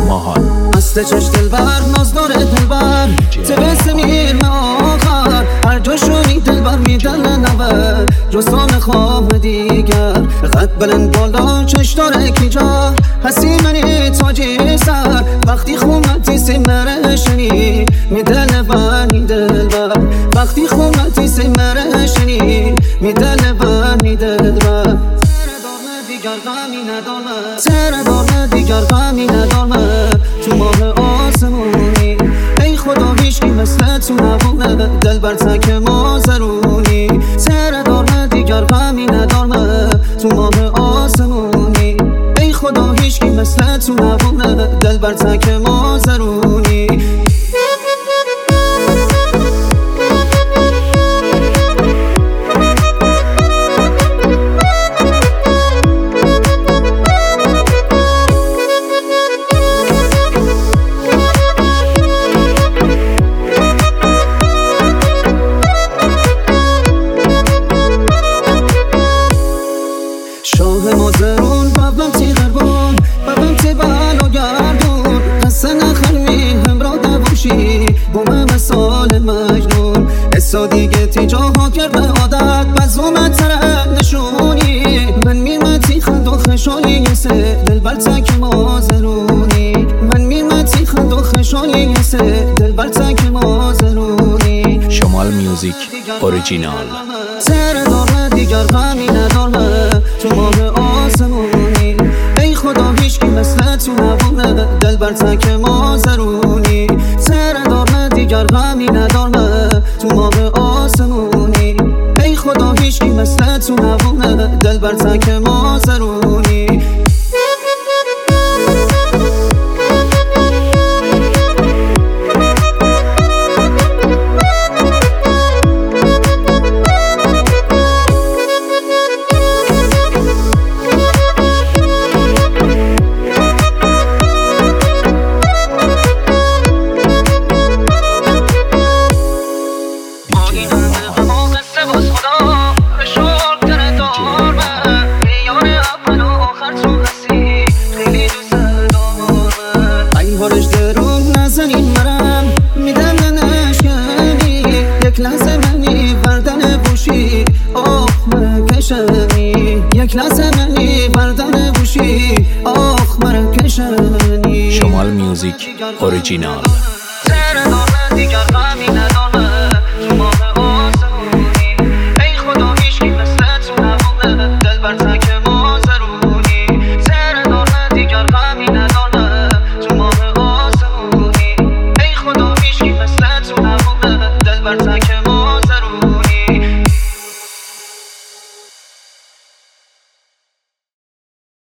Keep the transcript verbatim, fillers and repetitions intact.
ماهان است چش دلبر نازدار دلبر تبسم میرم آخر هر جاشونی دلبر میدن نبر رستان خواب دیگر قد بلند بالا چش داره کی جا هستی منی تاجی سر وقتی خومتی سمرشنی میدل بر میدلبر وقتی خومتی سمرشنی میدل بر میدلبر دیگر غمی ندارم سر دارم دیگر غمی ندارم تو ماه آسمونی ای خدا هیچکی مثل تو نبونه دل بر تک ما زرونی سر دارم دیگر غمی ندارم تو ماه آسمونی ای خدا هیچکی مثل تو نبونه دل بر تک ما زرونی شاه مازرون بابم تی غربون بابم تی بالو گردون قصه نخرمی همراه نباشی بوم مثال مجنون اسا دیگه تی جاها کرده عادت بزومت تره نشونی من میرمتی خند و خشالی سه دل بر تک مازرونی من میرمتی خند و خشالی سه دل بر تک مازرونی شمال میوزیک اوریجینال سر دارم دیگر غمی ندارم تو ماه آسمونی ای خدا هیچکی مثل تو نبونه دل بر تک ما زرونی سر دارم دیگر غمی ندارم تو ماه آسمونی ای خدا هیچکی مثل تو نبونه دل بر تک ما زرونی بارش درون نزنین مرم میدم نشکنی یک لحظه منی بردن بوشی آخ مرکشنی یک لحظه منی بردن بوشی آخ مرکشنی شمال میوزیک اوریجینال سر دارم دیگر غمی ندارم تو ماه آسمونی ای خدا هیچکی مثل تو نبونه دل بر تک ما زرونی سر دارم دیگر غمی ندارم تو ماه آسمونی ای خدا هیچکی مثل تو نبونه دل بر تک